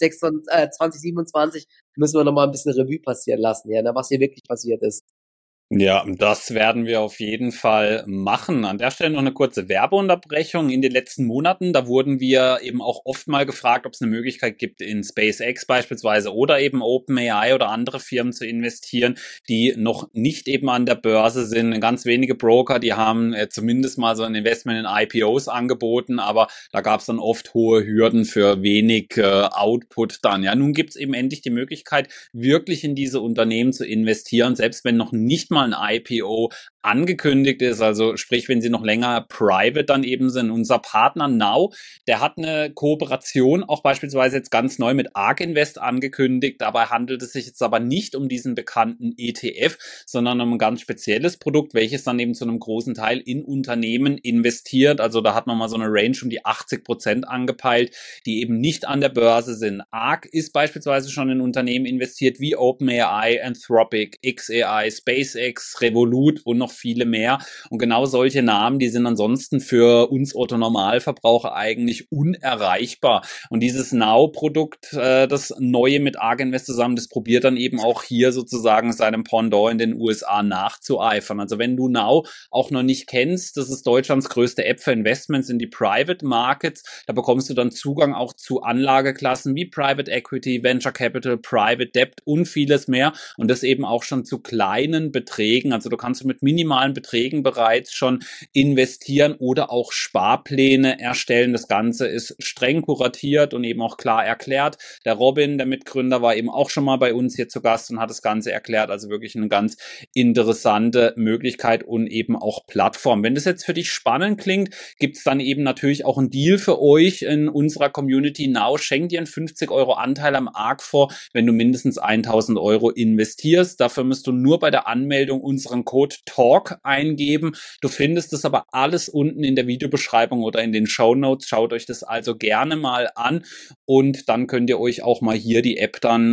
Speaker 2: 2027, müssen wir nochmal ein bisschen Revue passieren lassen, ja, ne, was hier wirklich passiert ist.
Speaker 1: Ja, das werden wir auf jeden Fall machen. An der Stelle noch eine kurze Werbeunterbrechung. In den letzten Monaten, da wurden wir eben auch oft mal gefragt, ob es eine Möglichkeit gibt, in SpaceX beispielsweise oder eben OpenAI oder andere Firmen zu investieren, die noch nicht eben an der Börse sind. Ganz wenige Broker, die haben zumindest mal so ein Investment in IPOs angeboten, aber da gab es dann oft hohe Hürden für wenig Output dann. Ja, nun gibt es eben endlich die Möglichkeit, wirklich in diese Unternehmen zu investieren, selbst wenn noch nicht mal ein IPO angekündigt ist, also sprich, wenn sie noch länger private dann eben sind. Unser Partner Now, der hat eine Kooperation auch beispielsweise jetzt ganz neu mit ARK Invest angekündigt. Dabei handelt es sich jetzt aber nicht um diesen bekannten ETF, sondern um ein ganz spezielles Produkt, welches dann eben zu einem großen Teil in Unternehmen investiert. Also da hat man mal so eine Range um die 80% angepeilt, die eben nicht an der Börse sind. ARK ist beispielsweise schon in Unternehmen investiert wie OpenAI, Anthropic, xAI, SpaceX, Revolut und noch viele mehr. Und genau solche Namen, die sind ansonsten für uns Otto-Normalverbraucher eigentlich unerreichbar. Und dieses Now-Produkt, das neue mit ARK Invest zusammen, das probiert dann eben auch hier sozusagen seinem Pendant in den USA nachzueifern. Also wenn du Now auch noch nicht kennst, das ist Deutschlands größte App für Investments in die Private Markets. Da bekommst du dann Zugang auch zu Anlageklassen wie Private Equity, Venture Capital, Private Debt und vieles mehr. Und das eben auch schon zu kleinen Beträgen. Also du kannst mit minimalen Beträgen bereits schon investieren oder auch Sparpläne erstellen. Das Ganze ist streng kuratiert und eben auch klar erklärt. Der Robin, der Mitgründer, war eben auch schon mal bei uns hier zu Gast und hat das Ganze erklärt. Also wirklich eine ganz interessante Möglichkeit und eben auch Plattform. Wenn das jetzt für dich spannend klingt, gibt es dann eben natürlich auch einen Deal für euch in unserer Community. Now schenkt dir einen 50 € Anteil am ARK vor, wenn du mindestens 1.000 € investierst. Dafür musst du nur bei der Anmeldung unseren Code TALK eingeben. Du findest es aber alles unten in der Videobeschreibung oder in den Shownotes. Schaut euch das also gerne mal an und dann könnt ihr euch auch mal hier die App dann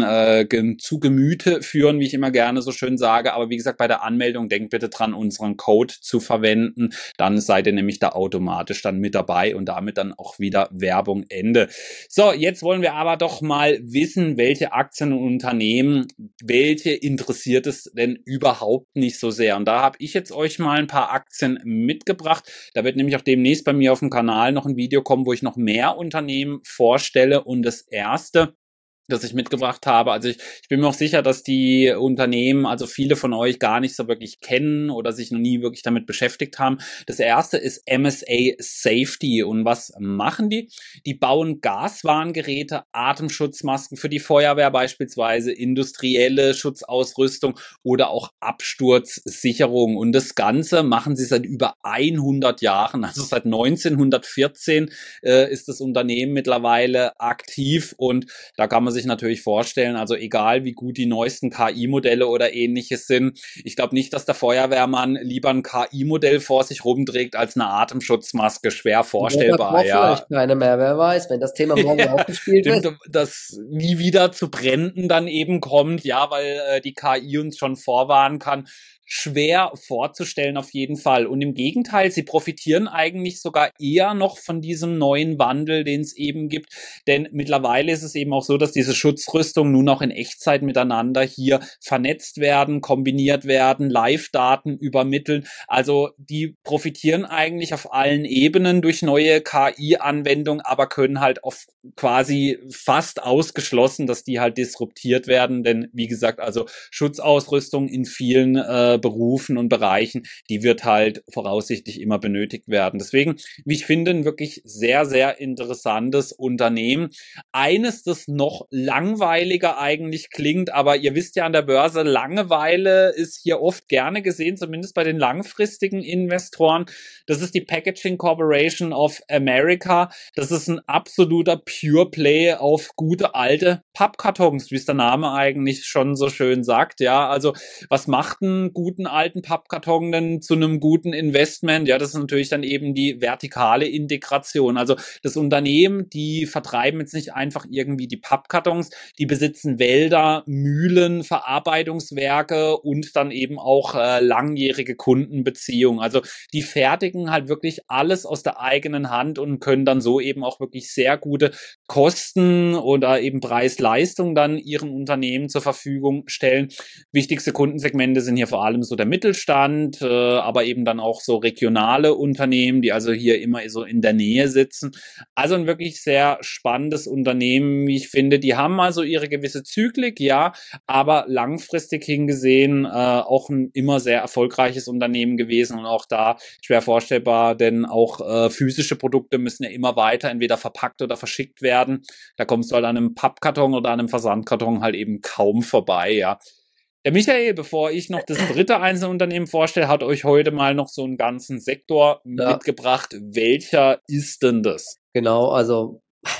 Speaker 1: zu Gemüte führen, wie ich immer gerne so schön sage. Aber wie gesagt, bei der Anmeldung denkt bitte dran, unseren Code zu verwenden. Dann seid ihr nämlich da automatisch dann mit dabei und damit dann auch wieder Werbung Ende. So, jetzt wollen wir aber doch mal wissen, welche Aktien und Unternehmen, welche interessiert es denn überhaupt nicht so sehr. Und da habe ich jetzt euch mal ein paar Aktien mitgebracht. Da wird nämlich auch demnächst bei mir auf dem Kanal noch ein Video kommen, wo ich noch mehr Unternehmen vorstelle. Und das erste, das ich mitgebracht habe. Also ich bin mir auch sicher, dass die Unternehmen, also viele von euch gar nicht so wirklich kennen oder sich noch nie wirklich damit beschäftigt haben. Das erste ist MSA Safety. Und was machen die? Die bauen Gaswarngeräte, Atemschutzmasken für die Feuerwehr beispielsweise, industrielle Schutzausrüstung oder auch Absturzsicherung. Und das Ganze machen sie seit über 100 Jahren. Also seit 1914 ist das Unternehmen mittlerweile aktiv und da kann man man sich natürlich vorstellen, also egal wie gut die neuesten KI-Modelle oder ähnliches sind, ich glaube nicht, dass der Feuerwehrmann lieber ein KI-Modell vor sich rumträgt als eine Atemschutzmaske. Schwer
Speaker 2: Der
Speaker 1: vorstellbar,
Speaker 2: braucht
Speaker 1: ja.
Speaker 2: vielleicht keine mehr, wer weiß, wenn das Thema morgen
Speaker 1: Ja,
Speaker 2: aufgespielt wird.
Speaker 1: stimmt, dass nie wieder zu Bränden dann eben kommt, ja, weil die KI uns schon vorwarnen kann. Schwer vorzustellen auf jeden Fall. Und im Gegenteil, sie profitieren eigentlich sogar eher noch von diesem neuen Wandel, den es eben gibt. Denn mittlerweile ist es eben auch so, dass diese Schutzrüstungen nun auch in Echtzeit miteinander hier vernetzt werden, kombiniert werden, Live-Daten übermitteln. Also die profitieren eigentlich auf allen Ebenen durch neue KI-Anwendungen, aber können halt auf quasi fast ausgeschlossen, dass die halt disruptiert werden. Denn wie gesagt, also Schutzausrüstung in vielen Berufen und Bereichen, die wird halt voraussichtlich immer benötigt werden. Deswegen, wie ich finde, ein wirklich sehr, sehr interessantes Unternehmen. Eines, das noch langweiliger eigentlich klingt, aber ihr wisst ja an der Börse, Langeweile ist hier oft gerne gesehen, zumindest bei den langfristigen Investoren. Das ist die Packaging Corporation of America. Das ist ein absoluter Pure Play auf gute alte Pappkartons, wie es der Name eigentlich schon so schön sagt. Ja, also was macht einen guten alten Pappkarton denn zu einem guten Investment? Ja, das ist natürlich dann eben die vertikale Integration. Also das Unternehmen, die vertreiben jetzt nicht einfach irgendwie die Pappkartons, die besitzen Wälder, Mühlen, Verarbeitungswerke und dann eben auch langjährige Kundenbeziehungen. Also die fertigen halt wirklich alles aus der eigenen Hand und können dann so eben auch wirklich sehr gute Kosten oder eben Preis-Leistung dann ihren Unternehmen zur Verfügung stellen. Wichtigste Kundensegmente sind hier vor allem so der Mittelstand, aber eben dann auch so regionale Unternehmen, die also hier immer so in der Nähe sitzen. Also ein wirklich sehr spannendes Unternehmen, wie ich finde. Die haben also ihre gewisse Zyklik, ja, aber langfristig hingesehen auch ein immer sehr erfolgreiches Unternehmen gewesen und auch da schwer vorstellbar, denn auch physische Produkte müssen ja immer weiter entweder verpackt oder verschickt werden. Da kommst du halt an einem Pappkarton oder an einem Versandkarton halt eben kaum vorbei, ja. Der Michael, bevor ich noch das dritte Einzelunternehmen vorstelle, hat euch heute mal noch so einen ganzen Sektor
Speaker 2: Ja,
Speaker 1: mitgebracht. Welcher ist denn das?
Speaker 2: genau, also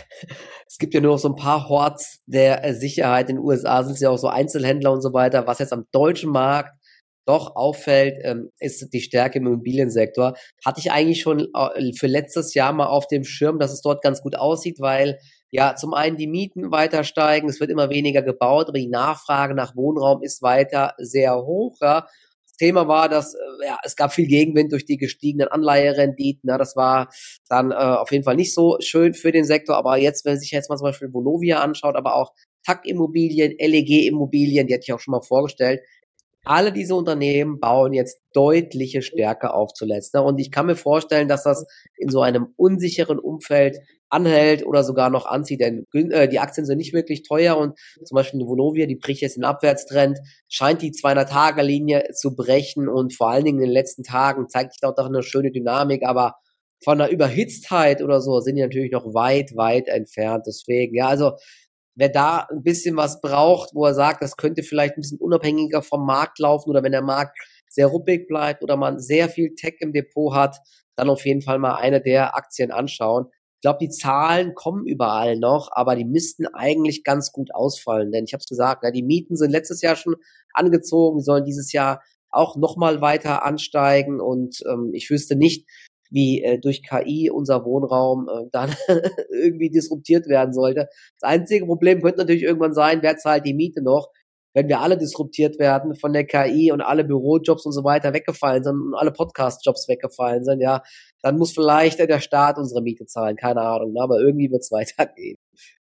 Speaker 2: es gibt ja nur noch so ein paar Horts der Sicherheit. In den USA sind es ja auch so Einzelhändler und so weiter. Was jetzt am deutschen Markt doch auffällt, ist die Stärke im Immobiliensektor. Hatte ich eigentlich schon für letztes Jahr mal auf dem Schirm, dass es dort ganz gut aussieht, weil ja zum einen die Mieten weiter steigen, es wird immer weniger gebaut, aber die Nachfrage nach Wohnraum ist weiter sehr hoch. Ja. Das Thema war, dass ja, es gab viel Gegenwind durch die gestiegenen Anleiherenditen. Ja, das war dann auf jeden Fall nicht so schön für den Sektor. Aber jetzt, wenn sich jetzt mal zum Beispiel Vonovia anschaut, aber auch TAC Immobilien, LEG Immobilien, die hatte ich auch schon mal vorgestellt, alle diese Unternehmen bauen jetzt deutliche Stärke auf zuletzt. Ne? Und ich kann mir vorstellen, dass das in so einem unsicheren Umfeld anhält oder sogar noch anzieht, denn die Aktien sind nicht wirklich teuer und zum Beispiel eine Vonovia, die bricht jetzt den Abwärtstrend, scheint die 200-Tage-Linie zu brechen und vor allen Dingen in den letzten Tagen zeigt sich auch noch eine schöne Dynamik, aber von der Überhitztheit oder so sind die natürlich noch weit, weit entfernt. Deswegen, ja, also wer da ein bisschen was braucht, wo er sagt, das könnte vielleicht ein bisschen unabhängiger vom Markt laufen oder wenn der Markt sehr ruppig bleibt oder man sehr viel Tech im Depot hat, dann auf jeden Fall mal eine der Aktien anschauen. Ich glaube, die Zahlen kommen überall noch, aber die müssten eigentlich ganz gut ausfallen, denn ich habe es gesagt, die Mieten sind letztes Jahr schon angezogen, die sollen dieses Jahr auch nochmal weiter ansteigen und ich wüsste nicht, wie durch KI unser Wohnraum dann irgendwie disruptiert werden sollte. Das einzige Problem könnte natürlich irgendwann sein, wer zahlt die Miete noch, wenn wir alle disruptiert werden von der KI und alle Bürojobs und so weiter weggefallen sind und alle Podcast-Jobs weggefallen sind, ja, dann muss vielleicht der Staat unsere Miete zahlen, keine Ahnung, aber irgendwie wird es weitergehen.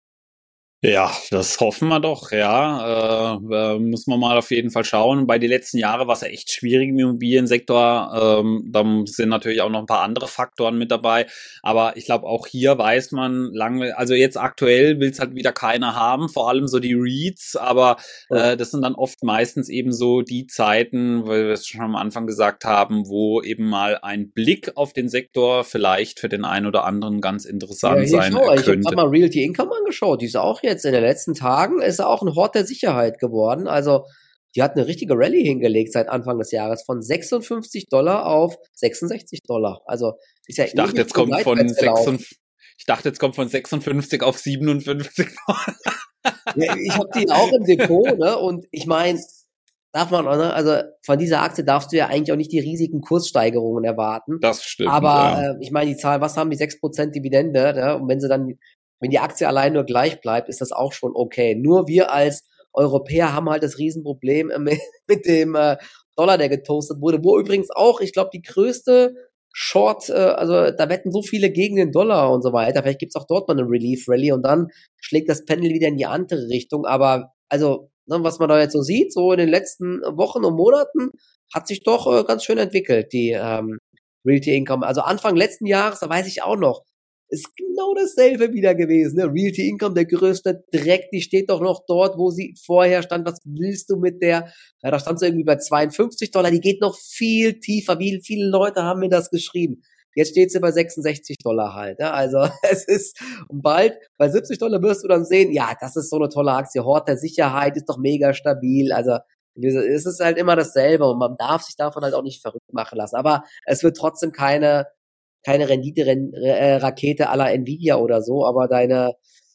Speaker 1: Ja, das hoffen wir doch, ja. Muss man mal auf jeden Fall schauen. Bei den letzten Jahren war es ja echt schwierig im Immobiliensektor. Da sind natürlich auch noch ein paar andere Faktoren mit dabei. Aber ich glaube, auch hier weiß man lange, also jetzt aktuell will es halt wieder keiner haben, vor allem so die REITs. Aber das sind dann oft meistens eben so die Zeiten, weil wir es schon am Anfang gesagt haben, wo eben mal ein Blick auf den Sektor vielleicht für den einen oder anderen ganz interessant sein
Speaker 2: Ich habe gerade
Speaker 1: könnte.
Speaker 2: mal Realty Income angeschaut. Die ist auch jetzt in den letzten Tagen, ist auch ein Hort der Sicherheit geworden. Also die hat eine richtige Rallye hingelegt seit Anfang des Jahres von $56 auf $66. Also ist ja
Speaker 1: Ich dachte,
Speaker 2: ewig
Speaker 1: jetzt kommt von
Speaker 2: seitwärts gelaufen.
Speaker 1: Ich dachte, jetzt kommt von 56 auf 57.
Speaker 2: Ja, ich habe die auch im Depot, ne? Und ich meine, darf man auch, ne? Also von dieser Aktie darfst du ja eigentlich auch nicht die riesigen Kurssteigerungen erwarten.
Speaker 1: Das stimmt,
Speaker 2: Aber
Speaker 1: ja.
Speaker 2: ich meine, die Zahl, was haben die 6% Dividende, ne? Und wenn die Aktie allein nur gleich bleibt, ist das auch schon okay. Nur wir als Europäer haben halt das Riesenproblem mit dem Dollar, der getoastet wurde, wo übrigens auch, ich glaube, die größte Short, also da wetten so viele gegen den Dollar und so weiter. Vielleicht gibt's auch dort mal eine Relief-Rally und dann schlägt das Pendel wieder in die andere Richtung. Aber also, ne, was man da jetzt so sieht, so in den letzten Wochen und Monaten, hat sich doch ganz schön entwickelt, die Realty Income. Also Anfang letzten Jahres, da weiß ich auch noch, ist genau dasselbe wieder gewesen. Ne? Realty Income, der größte Dreck, die steht doch noch dort, wo sie vorher stand. Was willst du mit der? Ja, da stand sie irgendwie bei $52, die geht noch viel tiefer. Wie viele Leute haben mir das geschrieben? Jetzt steht sie bei $66 halt. Ja? Also es ist, und bald bei $70 wirst du dann sehen, ja, das ist so eine tolle Aktie. Hort der Sicherheit ist doch mega stabil. Also es ist halt immer dasselbe und man darf sich davon halt auch nicht verrückt machen lassen. Aber es wird trotzdem keine Rendite-Rakete à la Nvidia oder so, aber deine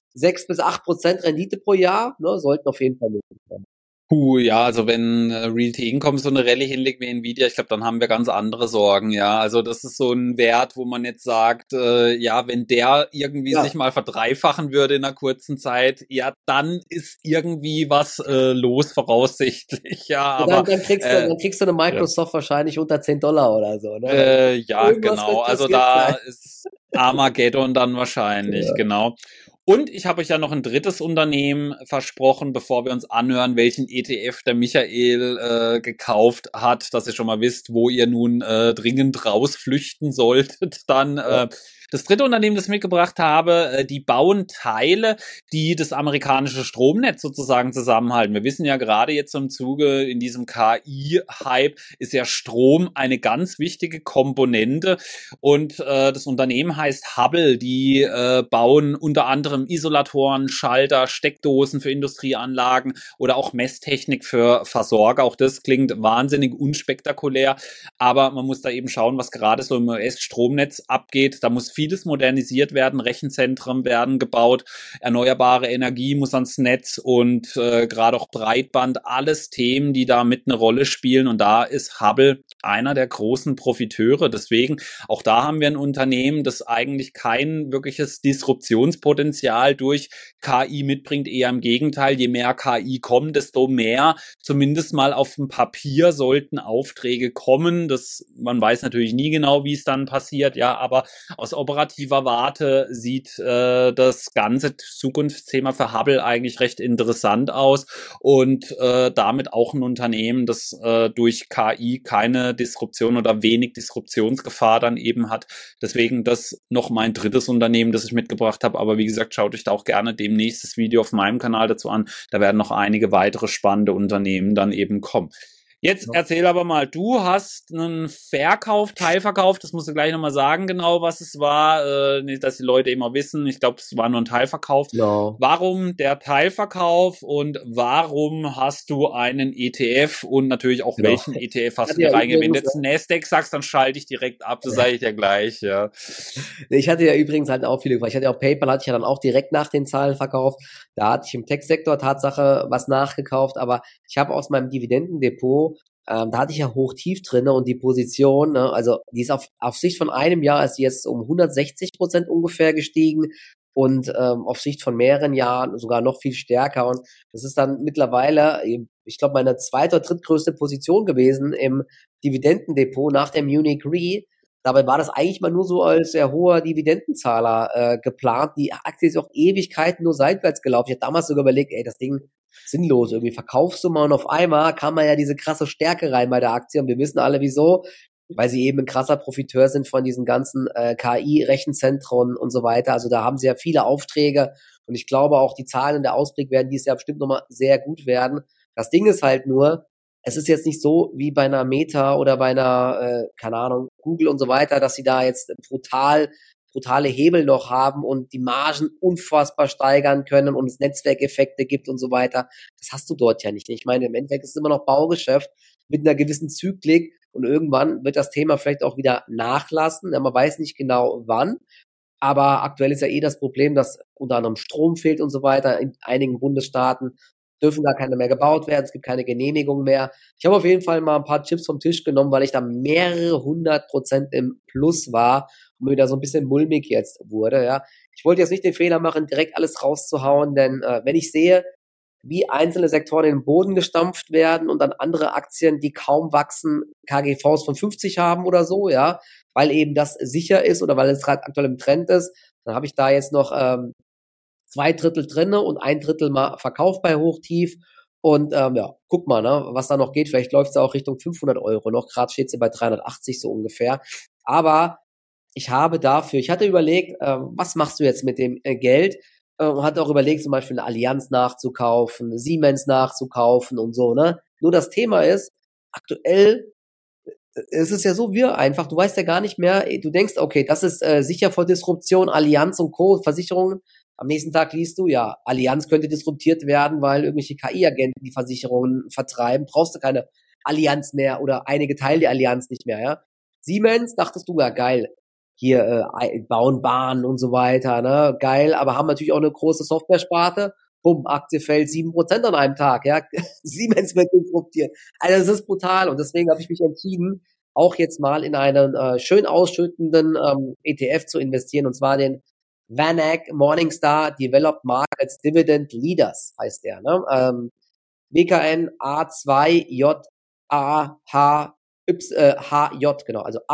Speaker 2: 6-8% Rendite pro Jahr, ne, sollten auf jeden Fall möglich sein.
Speaker 1: Ja, also wenn Realty Income so eine Rallye hinlegt wie Nvidia, ich glaube, dann haben wir ganz andere Sorgen, ja. Also das ist so ein Wert, wo man jetzt sagt, ja, wenn der irgendwie sich mal verdreifachen würde in einer kurzen Zeit, ja, dann ist irgendwie was los voraussichtlich, ja. Aber
Speaker 2: dann kriegst du eine Microsoft wahrscheinlich unter $10 oder so, ne?
Speaker 1: ja, genau. Also da ist Armageddon dann wahrscheinlich, genau. Und ich habe euch ja noch ein drittes Unternehmen versprochen, bevor wir uns anhören, welchen ETF der Michael gekauft hat, dass ihr schon mal wisst, wo ihr nun dringend rausflüchten solltet. Dann das dritte Unternehmen, das ich mitgebracht habe, die bauen Teile, die das amerikanische Stromnetz sozusagen zusammenhalten. Wir wissen ja gerade jetzt im Zuge in diesem KI-Hype ist ja Strom eine ganz wichtige Komponente und das Unternehmen heißt Hubbell. Die bauen unter anderem Isolatoren, Schalter, Steckdosen für Industrieanlagen oder auch Messtechnik für Versorger. Auch das klingt wahnsinnig unspektakulär, aber man muss da eben schauen, was gerade so im US-Stromnetz abgeht. Da muss vieles modernisiert werden, Rechenzentren werden gebaut, erneuerbare Energie muss ans Netz und gerade auch Breitband, alles Themen, die da mit eine Rolle spielen und da ist Hubbell einer der großen Profiteure. Deswegen, auch da haben wir ein Unternehmen, das eigentlich kein wirkliches Disruptionspotenzial durch KI mitbringt, eher im Gegenteil, je mehr KI kommt, desto mehr, zumindest mal auf dem Papier, sollten Aufträge kommen. Man weiß natürlich nie genau, wie es dann passiert, ja, aber aus operativer Warte sieht das ganze Zukunftsthema für Hubbell eigentlich recht interessant aus und damit auch ein Unternehmen, das durch KI keine Disruption oder wenig Disruptionsgefahr dann eben hat. Deswegen das noch mein drittes Unternehmen, das ich mitgebracht habe. Aber wie gesagt, schaut euch da auch gerne demnächst das Video auf meinem Kanal dazu an. Da werden noch einige weitere spannende Unternehmen dann eben kommen. Jetzt erzähl aber mal, du hast einen Teilverkauf, das musst du gleich nochmal sagen, genau was es war, nicht, dass die Leute immer wissen, ich glaube, es war nur ein Teilverkauf.
Speaker 2: No.
Speaker 1: Warum der Teilverkauf und warum hast du einen ETF und natürlich auch welchen ETF hast du dir reingegeben? Wenn du jetzt Nasdaq sagst, dann schalte ich direkt ab, das sage ich dir gleich, ja.
Speaker 2: Ich hatte ja übrigens halt auch viele, ich hatte ja auch PayPal, hatte ich ja dann auch direkt nach den Zahlen verkauft, da hatte ich im Tech-Sektor Tatsache was nachgekauft, aber ich habe aus meinem Dividendendepot da hatte ich ja hoch-tief drin und die Position, ne, also die ist auf Sicht von einem Jahr ist die jetzt um 160% ungefähr gestiegen und auf Sicht von mehreren Jahren sogar noch viel stärker und das ist dann mittlerweile, ich glaube, meine zweite oder drittgrößte Position gewesen im Dividendendepot nach der Munich Re. Dabei war das eigentlich mal nur so als sehr hoher Dividendenzahler geplant. Die Aktie ist auch Ewigkeiten nur seitwärts gelaufen. Ich habe damals sogar überlegt, ey, das Ding sinnlos. Irgendwie verkaufst du mal und auf einmal kam mal ja diese krasse Stärke rein bei der Aktie und wir wissen alle wieso, weil sie eben ein krasser Profiteur sind von diesen ganzen KI-Rechenzentren und so weiter. Also da haben sie ja viele Aufträge und ich glaube auch die Zahlen und der Ausblick werden dies Jahr bestimmt nochmal sehr gut werden. Das Ding ist halt nur, es ist jetzt nicht so wie bei einer Meta oder bei einer, keine Ahnung, Google und so weiter, dass sie da jetzt brutale Hebel noch haben und die Margen unfassbar steigern können und es Netzwerkeffekte gibt und so weiter. Das hast du dort ja nicht. Ich meine, im Endeffekt ist es immer noch Baugeschäft mit einer gewissen Zyklik und irgendwann wird das Thema vielleicht auch wieder nachlassen. Ja, man weiß nicht genau wann. Aber aktuell ist ja das Problem, dass unter anderem Strom fehlt und so weiter. In einigen Bundesstaaten dürfen gar keine mehr gebaut werden. Es gibt keine Genehmigung mehr. Ich habe auf jeden Fall mal ein paar Chips vom Tisch genommen, weil ich da mehrere 100% im Plus war und mir da so ein bisschen mulmig jetzt wurde. Ja, ich wollte jetzt nicht den Fehler machen, direkt alles rauszuhauen, denn wenn ich sehe, wie einzelne Sektoren in den Boden gestampft werden und dann andere Aktien, die kaum wachsen, KGVs von 50 haben oder so, ja, weil eben das sicher ist oder weil es gerade aktuell im Trend ist, dann habe ich da jetzt noch 2/3 drinne und 1/3 mal verkauft bei Hochtief. Und ja, guck mal, ne, was da noch geht. Vielleicht läuft es auch Richtung 500 € noch. Gerade steht sie bei 380 so ungefähr. Aber ich hatte überlegt, was machst du jetzt mit dem Geld? Hatte auch überlegt, zum Beispiel eine Allianz nachzukaufen, eine Siemens nachzukaufen und so, ne? Nur das Thema ist, aktuell es ist ja so wir einfach, du weißt ja gar nicht mehr, du denkst, okay, das ist sicher vor Disruption, Allianz und Co., Versicherungen. Am nächsten Tag liest du, ja, Allianz könnte disruptiert werden, weil irgendwelche KI-Agenten die Versicherungen vertreiben. Brauchst du keine Allianz mehr oder einige Teile der Allianz nicht mehr, ja. Siemens, dachtest du, ja, geil, hier bauen Bahnen und so weiter, ne, geil, aber haben natürlich auch eine große Software-Sparte. Bumm, Aktie fällt 7% an einem Tag, ja. Siemens wird disruptiert. Also das ist brutal und deswegen habe ich mich entschieden, auch jetzt mal in einen schön ausschüttenden ETF zu investieren, und zwar den VanEck Morningstar Developed Markets Dividend Leaders heißt der, ne? WKN A2JAHY, genau, also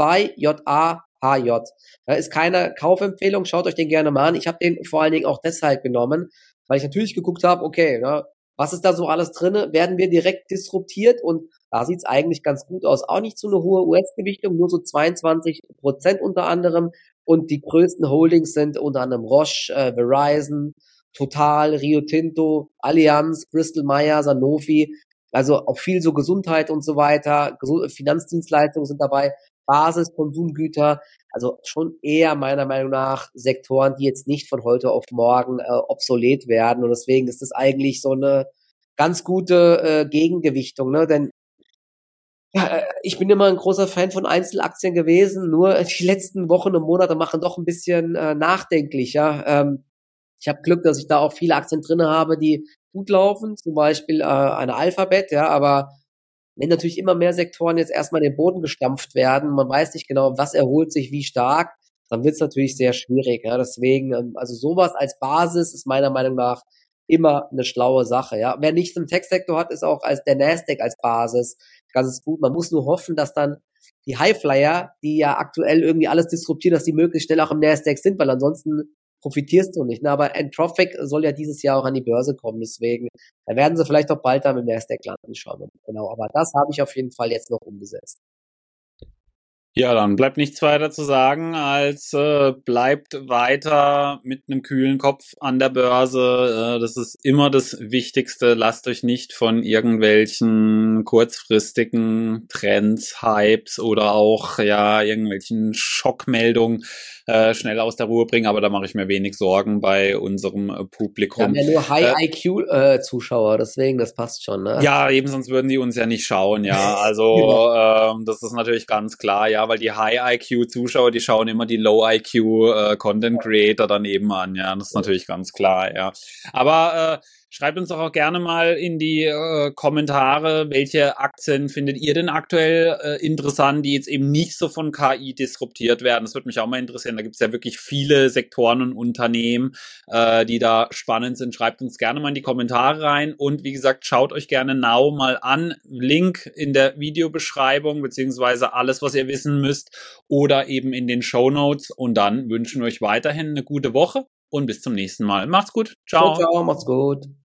Speaker 2: A2JAHJ. Ist keine Kaufempfehlung, schaut euch den gerne mal an. Ich habe den vor allen Dingen auch deshalb genommen, weil ich natürlich geguckt habe, okay, ne, was ist da so alles drinne? Werden wir direkt disruptiert? Und da sieht's eigentlich ganz gut aus. Auch nicht so eine hohe US-Gewichtung, nur so 22% unter anderem. Und die größten Holdings sind unter anderem Roche, Verizon, Total, Rio Tinto, Allianz, Bristol Myers, Sanofi. Also auch viel so Gesundheit und so weiter. Finanzdienstleistungen sind dabei, Basis, Konsumgüter. Also schon eher meiner Meinung nach Sektoren, die jetzt nicht von heute auf morgen obsolet werden. Und deswegen ist das eigentlich so eine ganz gute Gegengewichtung, ne? Denn ja, ich bin immer ein großer Fan von Einzelaktien gewesen, nur die letzten Wochen und Monate machen doch ein bisschen nachdenklicher. Ich habe Glück, dass ich da auch viele Aktien drinne habe, die gut laufen, zum Beispiel eine Alphabet, ja, aber wenn natürlich immer mehr Sektoren jetzt erstmal in den Boden gestampft werden, man weiß nicht genau, was erholt sich wie stark, dann wird es natürlich sehr schwierig. Ja. Deswegen, also sowas als Basis ist meiner Meinung nach immer eine schlaue Sache. Ja. Wer nicht einen Tech-Sektor hat, ist auch als der Nasdaq als Basis ganz gut. Man muss nur hoffen, dass dann die Highflyer, die ja aktuell irgendwie alles disruptieren, dass die möglichst schnell auch im Nasdaq sind, weil ansonsten profitierst du nicht. Ne? Aber Anthropic soll ja dieses Jahr auch an die Börse kommen, deswegen da werden sie vielleicht auch bald dann im Nasdaq landen, schauen wir mal. Genau, aber das habe ich auf jeden Fall jetzt noch umgesetzt.
Speaker 1: Ja, dann bleibt nichts weiter zu sagen, als bleibt weiter mit einem kühlen Kopf an der Börse. Das ist immer das Wichtigste. Lasst euch nicht von irgendwelchen kurzfristigen Trends, Hypes oder auch ja irgendwelchen Schockmeldungen schnell aus der Ruhe bringen. Aber da mache ich mir wenig Sorgen bei unserem Publikum.
Speaker 2: Wir haben ja nur High-IQ-Zuschauer, deswegen, das passt schon. Ne?
Speaker 1: Ja, eben, sonst würden die uns ja nicht schauen, ja. Also das ist natürlich ganz klar, ja, weil die High-IQ-Zuschauer, die schauen immer die Low-IQ-Content-Creator dann eben an, ja. Das ist natürlich ganz klar, ja. Aber schreibt uns doch auch gerne mal in die Kommentare, welche Aktien findet ihr denn aktuell interessant, die jetzt eben nicht so von KI disruptiert werden. Das würde mich auch mal interessieren. Da gibt es ja wirklich viele Sektoren und Unternehmen, die da spannend sind. Schreibt uns gerne mal in die Kommentare rein. Und wie gesagt, schaut euch gerne Now mal an. Link in der Videobeschreibung, beziehungsweise alles, was ihr wissen müsst, oder eben in den Shownotes. Und dann wünschen wir euch weiterhin eine gute Woche und bis zum nächsten Mal. Macht's gut. Ciao.
Speaker 2: Ciao, ciao, macht's gut.